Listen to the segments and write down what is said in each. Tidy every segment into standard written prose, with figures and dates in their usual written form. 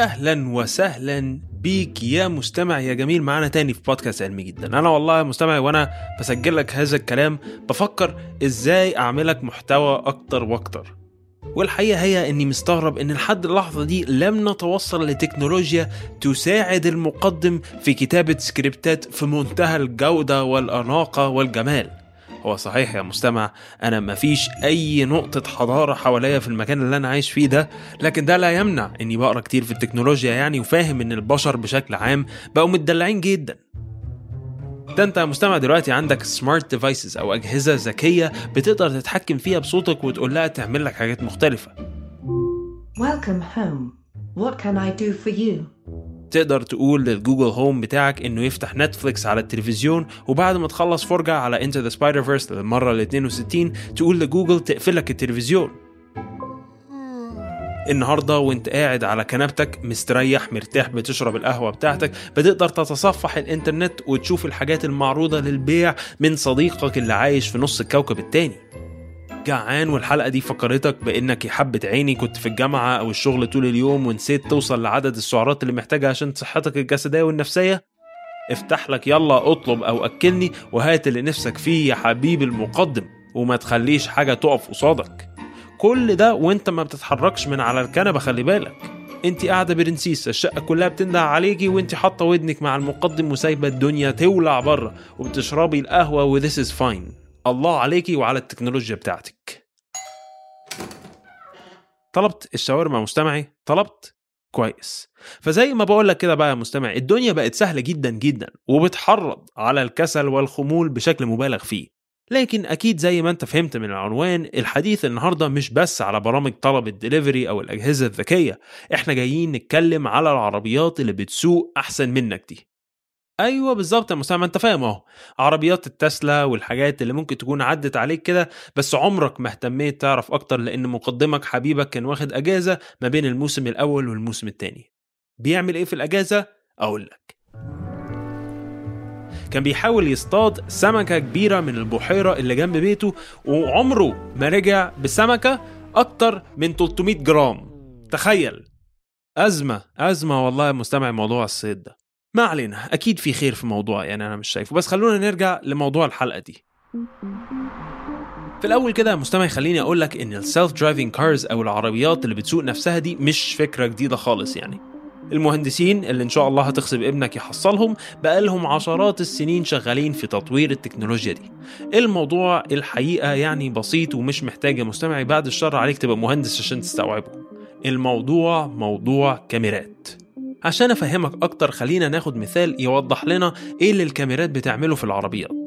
أهلا وسهلا بيك يا مستمع يا جميل معنا تاني في بودكاست علمي جدا. أنا والله مستمعي وأنا بسجل لك هذا الكلام بفكر إزاي أعملك محتوى أكتر وأكتر، والحقيقة هي أني مستغرب أن لحد اللحظة دي لم نتوصل لتكنولوجيا تساعد المقدم في كتابة سكريبتات في منتهى الجودة والأناقة والجمال. هو صحيح يا مستمع أنا مفيش أي نقطة حضارة حواليا في المكان اللي أنا عايش فيه ده، لكن ده لا يمنع أني بقرأ كتير في التكنولوجيا يعني، وفاهم أن البشر بشكل عام بقوا متدلعين جدا. ده أنت يا مستمع دلوقتي عندك سمارت ديفايسز أو أجهزة ذكية بتقدر تتحكم فيها بصوتك وتقول لها تعمل لك حاجات مختلفة. Welcome home. What can I do for you? تقدر تقول للجوجل هوم بتاعك انه يفتح نتفليكس على التلفزيون، وبعد ما تخلص فرجة على Into the Spider-Verse للمرة ال 62 تقول لجوجل تقفلك التلفزيون. النهاردة وانت قاعد على كنبتك مستريح مرتاح بتشرب القهوة بتاعتك بتقدر تتصفح الانترنت وتشوف الحاجات المعروضة للبيع من صديقك اللي عايش في نص الكوكب التاني. جعان والحلقة دي فكرتك بأنك يا حبة عيني كنت في الجامعة أو الشغل طول اليوم ونسيت توصل لعدد السعرات اللي محتاجها عشان صحتك الجسدية والنفسية؟ افتح لك يلا اطلب أو أكلني وهات اللي نفسك فيه يا حبيب المقدم، وما تخليش حاجة تقف قصادك. كل ده وانت ما بتتحركش من على الكنبة. خلي بالك انت قاعدة برنسيس، الشقة كلها بتنده عليكي وانت حاطة ودنك مع المقدم وسايبة الدنيا تولع بره وبتشربي القهوة و this is fine. الله عليكي وعلى التكنولوجيا بتاعتك. طلبت الشاورما مستمعي؟ طلبت كويس. فزي ما بقولك كده بقى يا مستمعي، الدنيا بقت سهلة جدا جدا وبتحرض على الكسل والخمول بشكل مبالغ فيه. لكن أكيد زي ما أنت فهمت من العنوان، الحديث النهاردة مش بس على برامج طلب الدليفري أو الأجهزة الذكية، إحنا جايين نتكلم على العربيات اللي بتسوق أحسن منك دي. ايوه بالظبط يا مستمع، انت فاهم اهو، عربيات التسلا والحاجات اللي ممكن تكون عدت عليك كده بس عمرك ما اهتميت تعرف اكتر لان مقدمك حبيبك كان واخد اجازه ما بين الموسم الاول والموسم الثاني. بيعمل ايه في الاجازه؟ اقول لك. كان بيحاول يصطاد سمكه كبيره من البحيره اللي جنب بيته، وعمره ما رجع بسمكه اكتر من 300 جرام. تخيل. ازمه والله يا مستمع موضوع الصيد ده. ما علينا، أكيد في خير في موضوع يعني أنا مش شايفه، بس خلونا نرجع لموضوع الحلقة دي. في الأول كده يا مستمع خليني أقولك إن السيلف درايفنج كارز أو العربيات اللي بتسوق نفسها دي مش فكرة جديدة خالص يعني. المهندسين اللي إن شاء الله هتخصب ابنك يحصلهم بقالهم عشرات السنين شغالين في تطوير التكنولوجيا دي. الموضوع الحقيقة يعني بسيط ومش محتاج يا مستمعي بعد الشر عليك تبقى مهندس عشان تستوعبه. الموضوع موضوع كاميرات. عشان أفهمك أكتر خلينا ناخد مثال يوضح لنا إيه اللي الكاميرات بتعمله في العربيات.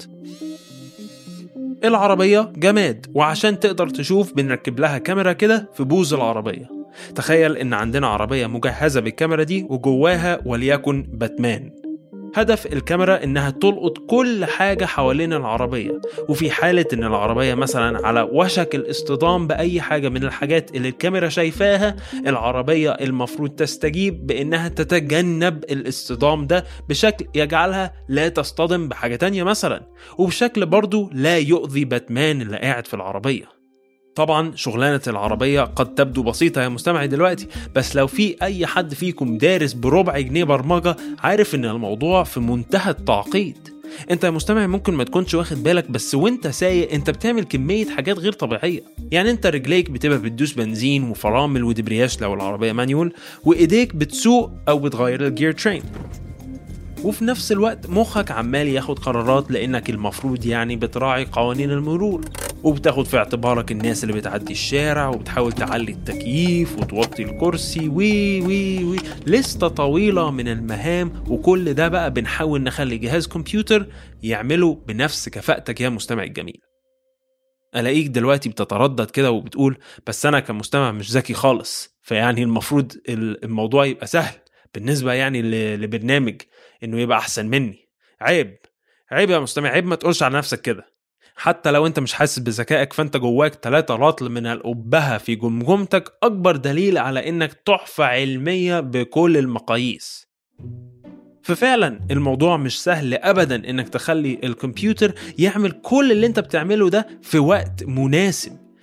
العربية جماد، وعشان تقدر تشوف بنركب لها كاميرا كده في بوز العربية. تخيل إن عندنا عربية مجهزة بالكاميرا دي وجواها وليكن باتمان. هدف الكاميرا إنها تلقط كل حاجة حوالين العربية، وفي حالة إن العربية مثلا على وشك الاصطدام بأي حاجة من الحاجات اللي الكاميرا شايفاها، العربية المفروض تستجيب بإنها تتجنب الاصطدام ده بشكل يجعلها لا تصطدم بحاجة تانية مثلا، وبشكل برضو لا يؤذي باتمان اللي قاعد في العربية. طبعا شغلانة العربية قد تبدو بسيطة يا مستمعي دلوقتي، بس لو في أي حد فيكم دارس بربع جنيه برمجة عارف إن الموضوع في منتهى التعقيد. انت يا مستمع ممكن ما تكونش واخد بالك، بس وانت سايق انت بتعمل كمية حاجات غير طبيعية. يعني انت رجليك بتبقى بتدوس بنزين وفرامل ودبرياش لو العربية مانيول، وايديك بتسوق او بتغير الجير ترين، وفي نفس الوقت مخك عمال ياخد قرارات لانك المفروض يعني بتراعي قوانين المرور، وبتاخد في اعتبارك الناس اللي بتعدي الشارع، وبتحاول تعلي التكييف وتوطي الكرسي وي لستة طويلة من المهام. وكل ده بقى بنحاول نخلي جهاز كمبيوتر يعمله بنفس كفاءتك يا مستمع الجميل. ألاقيك دلوقتي بتتردد كده وبتقول بس أنا كمستمع مش ذكي خالص، فيعني المفروض الموضوع يبقى سهل بالنسبة يعني لبرنامج إنه يبقى أحسن مني. عيب يا مستمع، عيب ما تقولش على نفسك كده. حتى لو انت مش حاسس بذكائك فانت جواك 3 رطل من الأبهة في جمجمتك، أكبر دليل على إنك تحفة علمية بكل المقاييس. ففعلا الموضوع مش سهل أبدا إنك تخلي الكمبيوتر يعمل كل اللي انت بتعمله ده في وقت مناسب.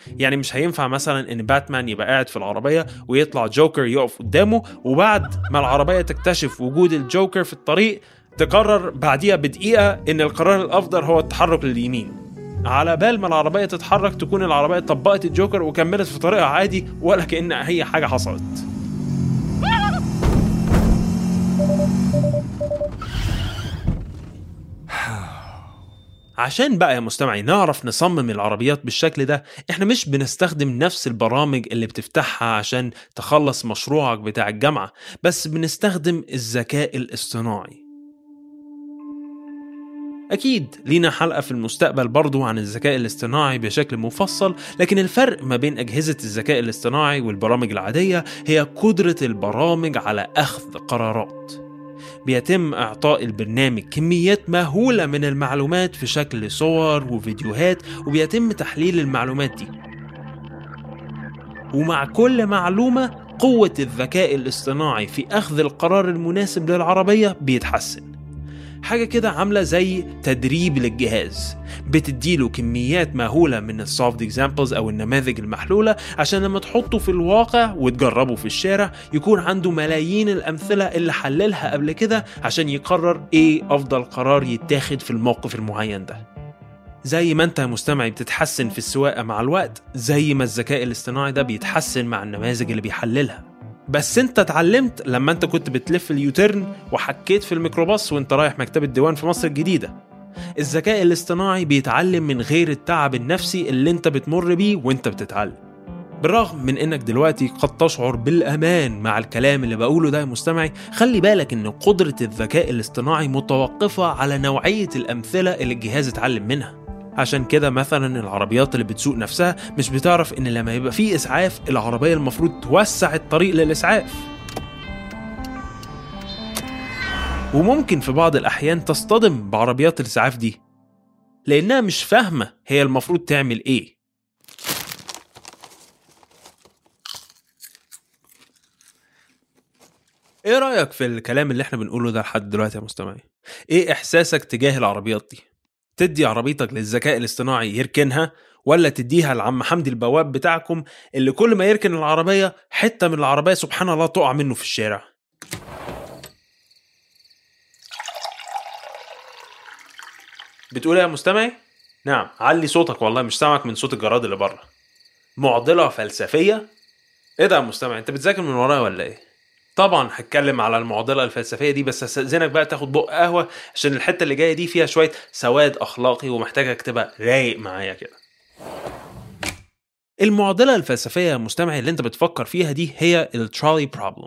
يعني مش هينفع مثلا ان باتمان يبقى قاعد في العربية ويطلع جوكر يقف قدامه، وبعد ما العربية تكتشف وجود الجوكر في الطريق تقرر بعديها بدقيقة ان القرار الافضل هو التحرك لليمين. على بال ما العربية تتحرك تكون العربية طبقت الجوكر وكملت في طريقها عادي ولا كأن هي حاجة حصلت. عشان بقى يا مستمعي نعرف نصمم العربيات بالشكل ده، احنا مش بنستخدم نفس البرامج اللي بتفتحها عشان تخلص مشروعك بتاع الجامعة، بس بنستخدم الذكاء الاصطناعي. أكيد لينا حلقة في المستقبل برضو عن الذكاء الاصطناعي بشكل مفصل، لكن الفرق ما بين أجهزة الذكاء الاصطناعي والبرامج العادية هي قدرة البرامج على أخذ قرارات. بيتم إعطاء البرنامج كميات مهولة من المعلومات في شكل صور وفيديوهات، وبيتم تحليل المعلومات دي، ومع كل معلومة قوة الذكاء الاصطناعي في أخذ القرار المناسب للعربية بيتحسن. حاجة كده عاملة زي تدريب للجهاز، بتديله كميات مهولة من السوفت اكزامبلز أو النماذج المحلولة عشان لما تحطه في الواقع وتجربه في الشارع يكون عنده ملايين الأمثلة اللي حللها قبل كده عشان يقرر إيه أفضل قرار يتاخد في الموقف المعين ده. زي ما أنت مستمعي بتتحسن في السواقة مع الوقت، زي ما الذكاء الاصطناعي ده بيتحسن مع النماذج اللي بيحللها. بس انت اتعلمت لما انت كنت بتلف اليوتيرن وحكيت في الميكروباص وانت رايح مكتبة الديوان في مصر الجديدة. الذكاء الاصطناعي بيتعلم من غير التعب النفسي اللي انت بتمر بيه وانت بتتعلم. بالرغم من انك دلوقتي قد تشعر بالامان مع الكلام اللي بقوله ده يا مستمعي، خلي بالك ان قدرة الذكاء الاصطناعي متوقفة على نوعية الامثلة اللي الجهاز اتعلم منها. عشان كده مثلا العربيات اللي بتسوق نفسها مش بتعرف ان لما يبقى فيه اسعاف العربية المفروض توسع الطريق للاسعاف، وممكن في بعض الاحيان تصطدم بعربيات الاسعاف دي لانها مش فاهمة هي المفروض تعمل ايه. ايه رأيك في الكلام اللي احنا بنقوله ده لحد دلوقتي يا مستمعي؟ ايه احساسك تجاه العربيات دي؟ تدي عربيتك للذكاء الاصطناعي يركنها، ولا تديها لعم حمدي البواب بتاعكم اللي كل ما يركن العربية حتة من العربية سبحان الله تقع منه في الشارع؟ بتقول يا مستمعي؟ نعم، علي صوتك والله مش سامعك من صوت الجراد اللي بره. معضلة فلسفية؟ ايه ده يا مستمعي، انت بتذاكر من ورايا ولا ايه؟ طبعا هتكلم على المعضلة الفلسفية دي، بس استأذنك بقى تاخد بق قهوة عشان الحتة اللي جاية دي فيها شوية سواد أخلاقي ومحتاجك تبقى رايق معايا كده. المعضلة الفلسفية يا مستمعي اللي انت بتفكر فيها دي هي الترولي بروبلم.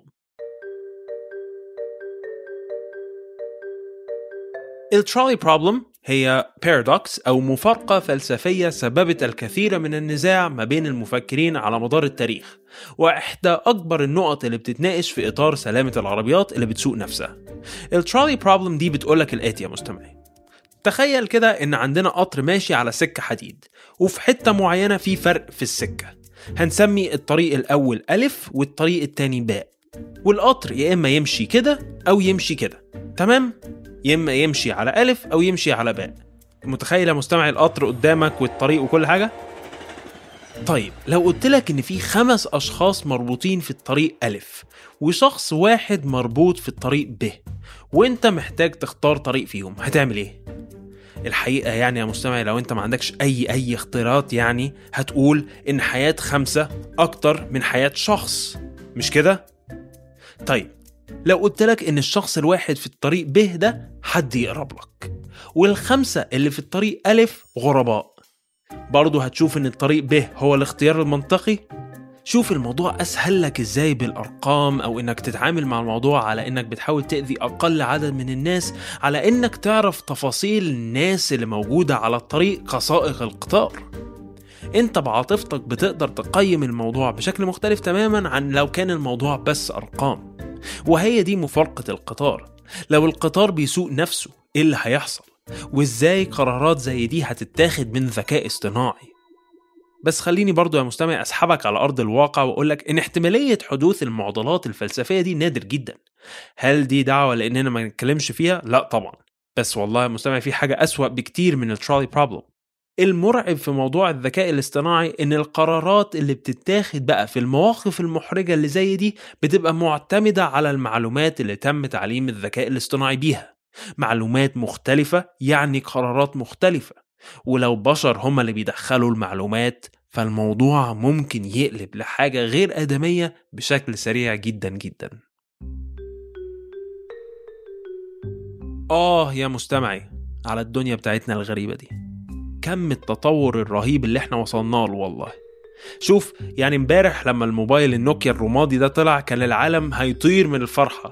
الترولي بروبلم هي بارادوكس أو مفارقة فلسفية سببت الكثير من النزاع ما بين المفكرين على مدار التاريخ، وإحدى أكبر النقط اللي بتتناقش في إطار سلامة العربيات اللي بتسوق نفسها. الترولي بروبلم دي بتقولك الآتي يا مستمعي: تخيل كده إن عندنا قطر ماشي على سكة حديد، وفي حتة معينة في فرق في السكة، هنسمي الطريق الأول ألف والطريق التاني باء، والقطر يا إما يمشي كده أو يمشي كده، تمام؟ يا إما يمشي على ألف أو يمشي على باء. متخيل يا مستمع القطر قدامك والطريق وكل حاجة؟ طيب لو قلتلك إن في 5 أشخاص مربوطين في الطريق ألف وشخص واحد مربوط في الطريق ب، وإنت محتاج تختار طريق فيهم، هتعمل إيه؟ الحقيقة يعني يا مستمع لو انت ما عندكش اي اختيارات، يعني هتقول ان حياة 5 اكتر من حياة شخص، مش كده؟ طيب لو قلت لك ان الشخص الواحد في الطريق ب ده حد يقرب لك، وال5 اللي في الطريق ألف غرباء، برضو هتشوف ان الطريق ب هو الاختيار المنطقي؟ شوف الموضوع أسهل لك إزاي بالأرقام، أو إنك تتعامل مع الموضوع على إنك بتحاول تأذي أقل عدد من الناس، على إنك تعرف تفاصيل الناس اللي موجودة على الطريق كسائق القطار. أنت بعاطفتك بتقدر تقيم الموضوع بشكل مختلف تماما عن لو كان الموضوع بس أرقام. وهي دي مفارقة القطار. لو القطار بيسوق نفسه إيه اللي هيحصل؟ وإزاي قرارات زي دي هتتاخد من ذكاء اصطناعي؟ بس خليني برضو يا مستمع أسحبك على أرض الواقع وأقولك إن احتمالية حدوث المعضلات الفلسفية دي نادر جدا. هل دي دعوة لأننا ما نتكلمش فيها؟ لا طبعا. بس والله يا مستمع في حاجة أسوأ بكتير من الترولي بروبلم. المرعب في موضوع الذكاء الاصطناعي إن القرارات اللي بتتاخد بقى في المواقف المحرجة اللي زي دي بتبقى معتمدة على المعلومات اللي تم تعليم الذكاء الاصطناعي بيها. معلومات مختلفة يعني قرارات مختلفة، ولو بشر هم اللي بيدخلوا المعلومات فالموضوع ممكن يقلب لحاجة غير آدمية بشكل سريع جدا جدا. يا مستمعي على الدنيا بتاعتنا الغريبة دي، كم التطور الرهيب اللي احنا وصلنا له والله. شوف يعني امبارح لما الموبايل النوكيا الرمادي ده طلع كان العالم هيطير من الفرحة،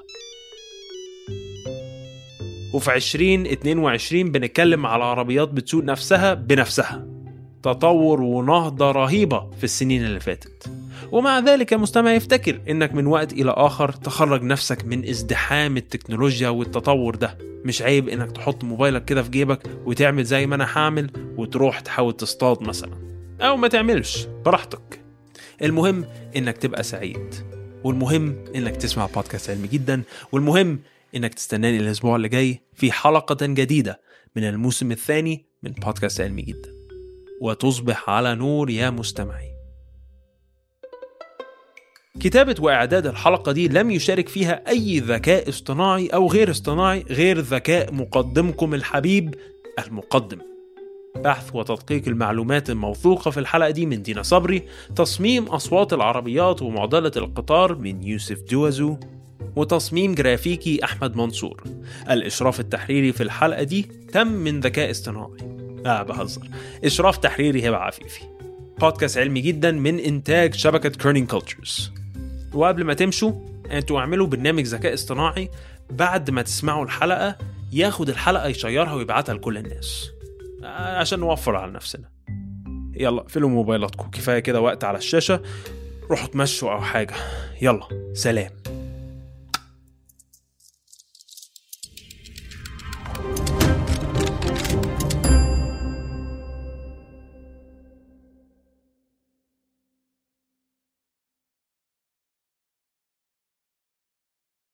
وفي 2022 بنتكلم على عربيات بتسوق نفسها بنفسها. تطور ونهضة رهيبة في السنين اللي فاتت. ومع ذلك يا مستمع يفتكر انك من وقت الى اخر تخرج نفسك من ازدحام التكنولوجيا والتطور ده. مش عيب انك تحط موبايلك كده في جيبك وتعمل زي ما انا هعمل وتروح تحاول تصطاد مثلا، او ما تعملش براحتك. المهم انك تبقى سعيد، والمهم انك تسمع بودكاست علمي جدا، والمهم انك تستناني الاسبوع اللي جاي في حلقة جديدة من الموسم الثاني من بودكاست علمي جدا. وتصبح على نور يا مستمعي. كتابة وإعداد الحلقة دي لم يشارك فيها أي ذكاء اصطناعي أو غير اصطناعي غير ذكاء مقدمكم الحبيب المقدم. بحث وتدقيق المعلومات الموثوقة في الحلقة دي من دينا صبري، تصميم أصوات العربيات ومعضلة القطار من يوسف دوازو، وتصميم جرافيكي أحمد منصور. الإشراف التحريري في الحلقة دي تم من ذكاء اصطناعي. بهزر، إشراف تحريري هبة عفيفي. بودكاست علمي جدا من إنتاج شبكة كيرنينج كولتشرز. وقبل ما تمشوا أنتوا اعملوا برنامج ذكاء اصطناعي بعد ما تسمعوا الحلقة ياخد الحلقة يشيرها ويبعتها لكل الناس عشان نوفر على نفسنا. يلا قفلوا موبايلاتكم، كفاية كده وقت على الشاشة، روحوا تمشوا أو حاجة. يلا سلام.